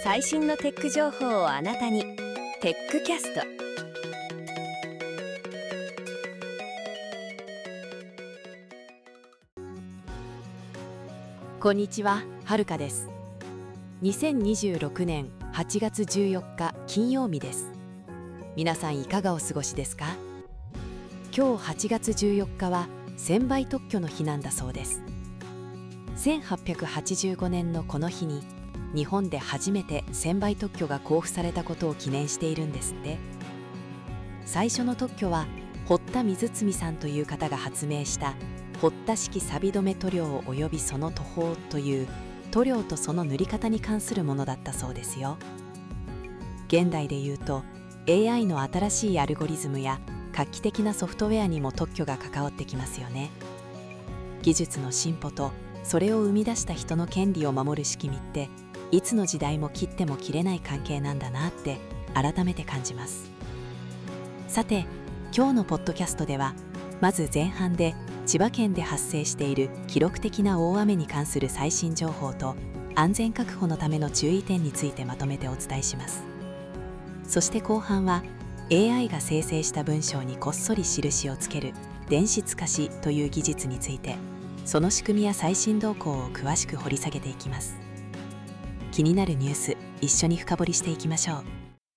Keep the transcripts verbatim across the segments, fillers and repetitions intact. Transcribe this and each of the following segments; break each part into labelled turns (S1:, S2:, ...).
S1: 最新のテック情報をあなたに。テックキャスト。
S2: こんにちは、はるかです。にせんにじゅうろくねんはちがつじゅうよっか金曜日です。皆さんいかがお過ごしですか？今日はちがつじゅうよっかは専売特許の日なんだそうです。せんはっぴゃくはちじゅうごねんのこの日に日本で初めて専売特許が交付されたことを記念しているんですって。最初の特許は堀田水積さんという方が発明した堀田式錆止め塗料およびその塗法という塗料とその塗り方に関するものだったそうですよ。現代でいうと エーアイ の新しいアルゴリズムや画期的なソフトウェアにも特許が関わってきますよね。技術の進歩とそれを生み出した人の権利を守る仕組みっていつの時代も切っても切れない関係なんだなって改めて感じます。さて、今日のポッドキャストではまず前半で千葉県で発生している記録的な大雨に関する最新情報と安全確保のための注意点についてまとめてお伝えします。そして後半は エーアイ が生成した文章にこっそり印をつける電子透かしという技術について、その仕組みや最新動向を詳しく掘り下げていきます。気になるニュース、一緒に深掘りしていきましょう。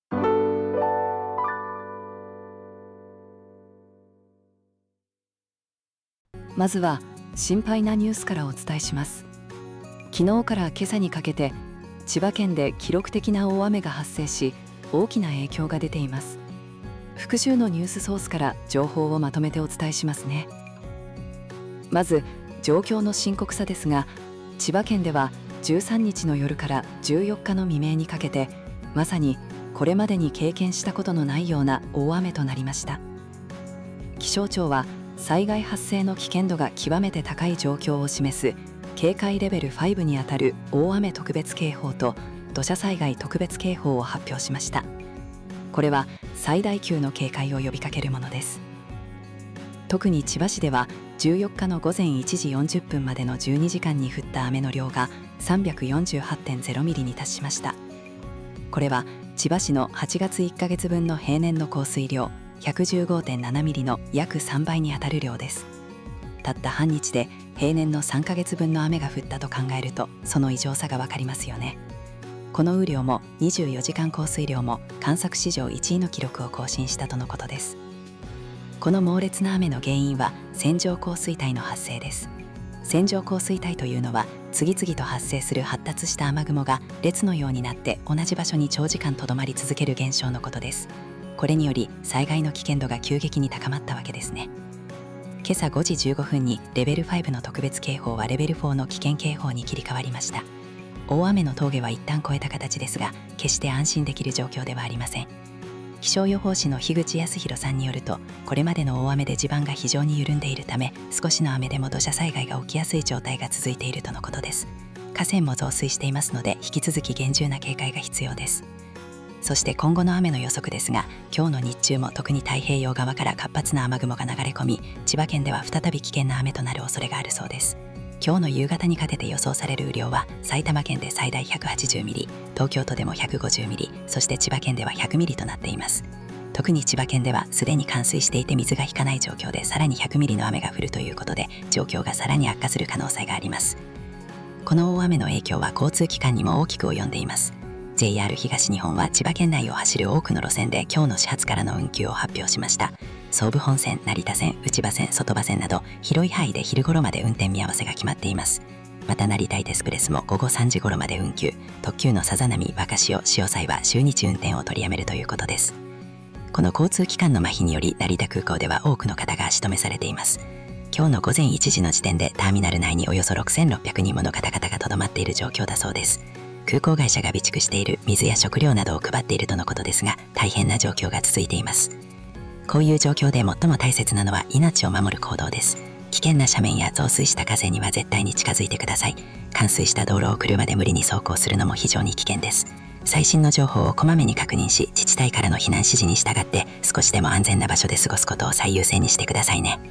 S3: まずは心配なニュースからお伝えします。昨日から今朝にかけて千葉県で記録的な大雨が発生し、大きな影響が出ています。複数のニュースソースから情報をまとめてお伝えしますね。まず状況の深刻さですが、千葉県ではじゅうさんにちの夜からじゅうよっかの未明にかけてまさにこれまでに経験したことのないような大雨となりました。気象庁は災害発生の危険度が極めて高い状況を示す警戒レベルごにあたる大雨特別警報と土砂災害特別警報を発表しました。これは最大級の警戒を呼びかけるものです。特に千葉市ではじゅうよっかのごぜんいちじよんじゅっぷんまでのじゅうにじかんに降った雨の量が さんびゃくよんじゅうはちてんゼロミリに達しました。これは千葉市のはちがついっかげつぶんの平年の降水量 ひゃくじゅうごてんななミリの約さんばいにあたる量です。たった半日で平年のさんかげつぶんの雨が降ったと考えると、その異常さがわかりますよね。この雨量もにじゅうよじかん降水量も観測史上いちいの記録を更新したとのことです。この猛烈な雨の原因は線状降水帯の発生です。線状降水帯というのは次々と発生する発達した雨雲が列のようになって同じ場所に長時間とどまり続ける現象のことです。これにより災害の危険度が急激に高まったわけですね。今朝ごじじゅうごふんにレベルごの特別警報はレベルよんの危険警報に切り替わりました。大雨の峠は一旦越えた形ですが、決して安心できる状況ではありません。気象予報士の樋口康弘さんによると、これまでの大雨で地盤が非常に緩んでいるため、少しの雨でも土砂災害が起きやすい状態が続いているとのことです。河川も増水していますので、引き続き厳重な警戒が必要です。そして今後の雨の予測ですが、今日の日中も特に太平洋側から活発な雨雲が流れ込み、千葉県では再び危険な雨となる恐れがあるそうです。今日の夕方にかけて予想される雨量は埼玉県で最大ひゃくはちじゅうミリ、東京都でもひゃくごじゅうミリ、そして千葉県ではひゃくミリとなっています。特に千葉県ではすでに冠水していて水が引かない状況で、さらにひゃくミリの雨が降るということで、状況がさらに悪化する可能性があります。この大雨の影響は交通機関にも大きく及んでいます。 ジェイアール 東日本は千葉県内を走る多くの路線で今日の始発からの運休を発表しました。総武本線、成田線、内羽線、外羽線など広い範囲で昼頃まで運転見合わせが決まっています。また成田エクスプレスもごごさんじ頃まで運休、特急のさざ波、若潮、潮西は終日運転を取りやめるということです。この交通機関の麻痺により成田空港では多くの方が足止めされています。今日のごぜんいちじの時点でターミナル内におよそろくせんろっぴゃくにんもの方々がとどまっている状況だそうです。空港会社が備蓄している水や食料などを配っているとのことですが、大変な状況が続いています。こういう状況で最も大切なのは命を守る行動です。危険な斜面や増水した河川には絶対に近づいてください。冠水した道路を車で無理に走行するのも非常に危険です。最新の情報をこまめに確認し、自治体からの避難指示に従って少しでも安全な場所で過ごすことを最優先にしてくださいね。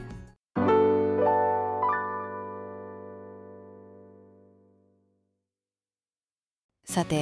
S2: さて、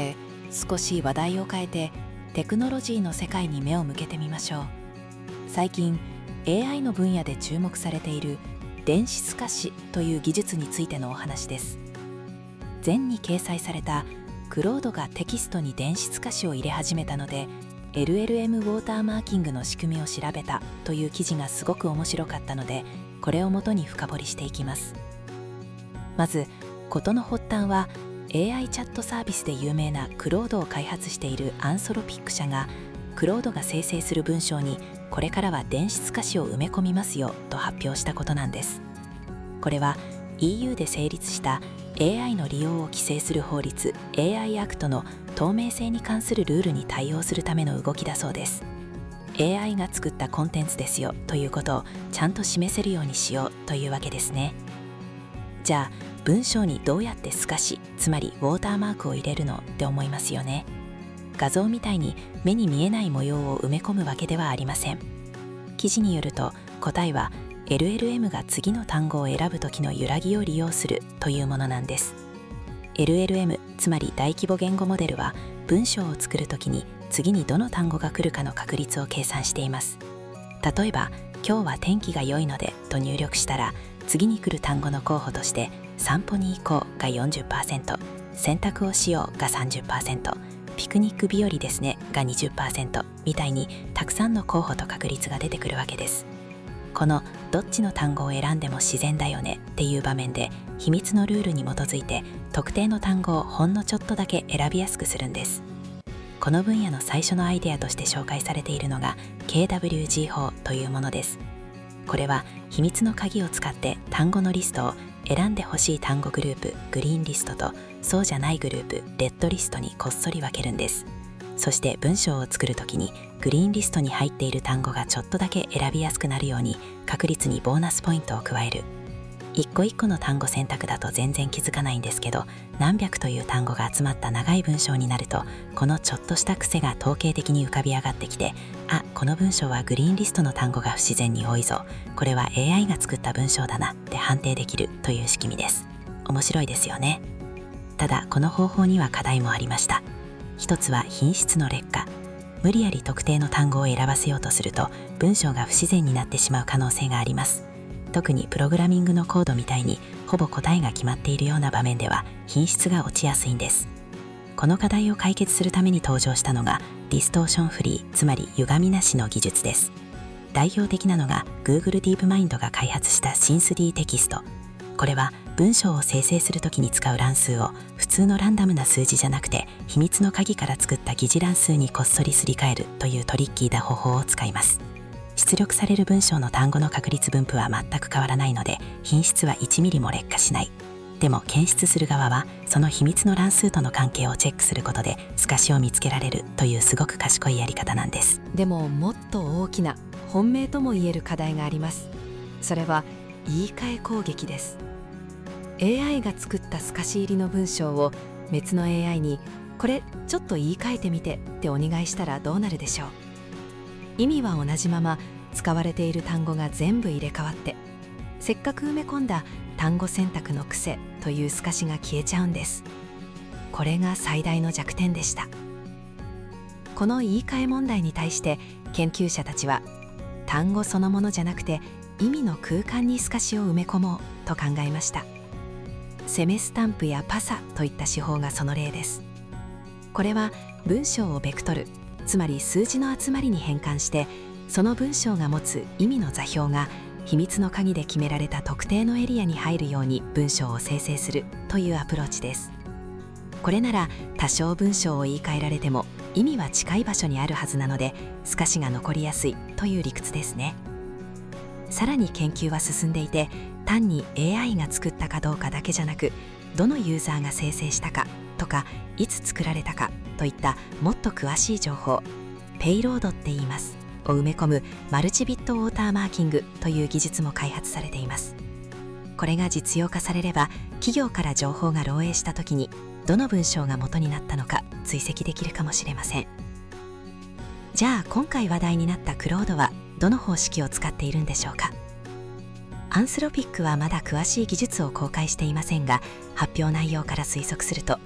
S2: 少し話題を変えてテクノロジーの世界に目を向けてみましょう。最近 エーアイ の分野で注目されている電子透かしという技術についてのお話です。前に掲載されたクロードがテキストに電子透かしを入れ始めたので エルエルエム ウォーターマーキングの仕組みを調べたという記事がすごく面白かったので、これをもとに深掘りしていきます。まず事の発端は エーアイ チャットサービスで有名なクロードを開発しているアンソロピック社がクロードが生成する文章にこれからは電子透かしを埋め込みますよと発表したことなんです。これは イーユー で成立した エーアイ の利用を規制する法律 エーアイ アクトの透明性に関するルールに対応するための動きだそうです。エーアイ が作ったコンテンツですよということをちゃんと示せるようにしようというわけですね。じゃあ文章にどうやって透かし、つまりウォーターマークを入れるのって思いますよね。画像みたいに目に見えない模様を埋め込むわけではありません。記事によると答えは エルエルエム が次の単語を選ぶ時の揺らぎを利用するというものなんです。 エルエルエム つまり大規模言語モデルは文章を作る時に次にどの単語が来るかの確率を計算しています。例えば今日は天気が良いのでと入力したら次に来る単語の候補として散歩に行こうが よんじゅっパーセント、 洗濯をしようが さんじゅっパーセント、 ピクニック日和ですねが にじゅっパーセント みたいにたくさんの候補と確率が出てくるわけです。このどっちの単語を選んでも自然だよねっていう場面で秘密のルールに基づいて特定の単語をほんのちょっとだけ選びやすくするんです。この分野の最初のアイデアとして紹介されているのが ケーダブリュージー 法というものです。これは秘密の鍵を使って単語のリストを選んでほしい単語グループグリーンリストとそうじゃないグループレッドリストにこっそり分けるんです。そして文章を作るときにグリーンリストに入っている単語がちょっとだけ選びやすくなるように確率にボーナスポイントを加える。一個一個の単語選択だと全然気づかないんですけど、何百という単語が集まった長い文章になるとこのちょっとした癖が統計的に浮かび上がってきて、あ、この文章はグリーンリストの単語が不自然に多いぞ、これは エーアイ が作った文章だなって判定できるという仕組みです。面白いですよね。ただこの方法には課題もありました。一つは品質の劣化。無理やり特定の単語を選ばせようとすると文章が不自然になってしまう可能性があります。特にプログラミングのコードみたいにほぼ答えが決まっているような場面では品質が落ちやすいんです。この課題を解決するために登場したのがディストーションフリー、つまり歪みなしの技術です。代表的なのが Google ディープマインドが開発したシンス D テキスト。これは文章を生成するときに使う乱数を普通のランダムな数字じゃなくて秘密の鍵から作った疑似乱数にこっそりすり替えるというトリッキーな方法を使います。出力される文章の単語の確率分布は全く変わらないので品質はいちミリも劣化しない。でも検出する側はその秘密の乱数との関係をチェックすることで透かしを見つけられるというすごく賢いやり方なんです。
S3: でももっと大きな本命ともいえる課題があります。それは言い換え攻撃です。エーアイ が作った透かし入りの文章を別の エーアイ にこれちょっと言い換えてみてってお願いしたらどうなるでしょう。意味は同じまま使われている単語が全部入れ替わってせっかく埋め込んだ単語選択の癖という透かしが消えちゃうんです。これが最大の弱点でした。この言い換え問題に対して研究者たちは単語そのものじゃなくて意味の空間に透かしを埋め込もうと考えました。セメスタンプやパサといった手法がその例です。これは文章をベクトル、つまり数字の集まりに変換してその文章が持つ意味の座標が秘密の鍵で決められた特定のエリアに入るように文章を生成するというアプローチです。これなら多少文章を言い換えられても意味は近い場所にあるはずなので透かしが残りやすいという理屈ですね。さらに研究は進んでいて、単に エーアイ が作ったかどうかだけじゃなくどのユーザーが生成したかとかいつ作られたかといったもっと詳しい情報、ペイロードって言いますを埋め込むマルチビットウォーターマーキングという技術も開発されています。これが実用化されれば企業から情報が漏洩した時にどの文章が元になったのか追跡できるかもしれません。じゃあ今回話題になったクロードはどの方式を使っているんでしょうか。アンスロピックはまだ詳しい技術を公開していませんが、発表内容から推測すると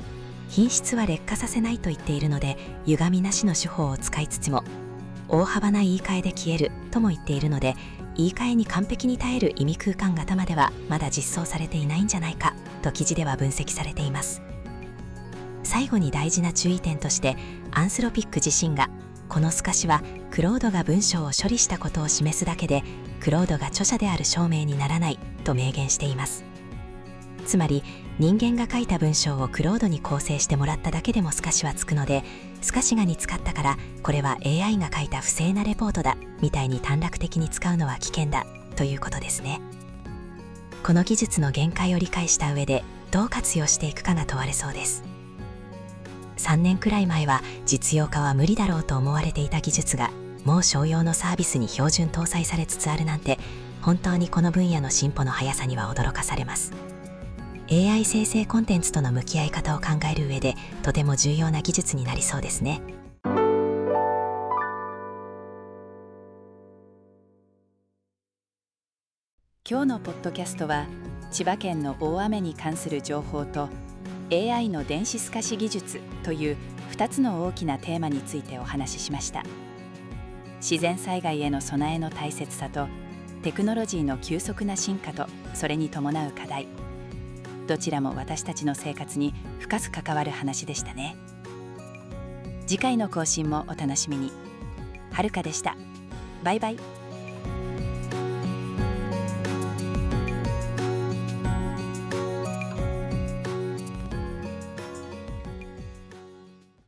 S4: 品質は劣化させないと言っているので、歪みなしの手法を使いつつも大幅な言い換えで消えるとも言っているので、言い換えに完璧に耐える意味空間型まではまだ実装されていないんじゃないかと記事では分析されています。最後に大事な注意点として、アンスロピック自身がこの透かしはクロードが文章を処理したことを示すだけで、クロードが著者である証明にならないと明言しています。つまり人間が書いた文章をクロードに構成してもらっただけでも透かしはつくので、透かしが見つかったからこれは エーアイ が書いた不正なレポートだみたいに短絡的に使うのは危険だということですね。この技術の限界を理解した上でどう活用していくかが問われそうです。さんねんくらい前は実用化は無理だろうと思われていた技術が、もう商用のサービスに標準搭載されつつあるなんて、本当にこの分野の進歩の速さには驚かされます。エーアイ 生成コンテンツとの向き合い方を考える上でとても重要な技術になりそうですね。
S2: 今日のポッドキャストは、千葉県の大雨に関する情報と エーアイ の電子透かし技術というふたつの大きなテーマについてお話ししました。自然災害への備えの大切さと、テクノロジーの急速な進化とそれに伴う課題、どちらも私たちの生活に深く関わる話でしたね。次回の更新もお楽しみに。はるかでした。バイバイ。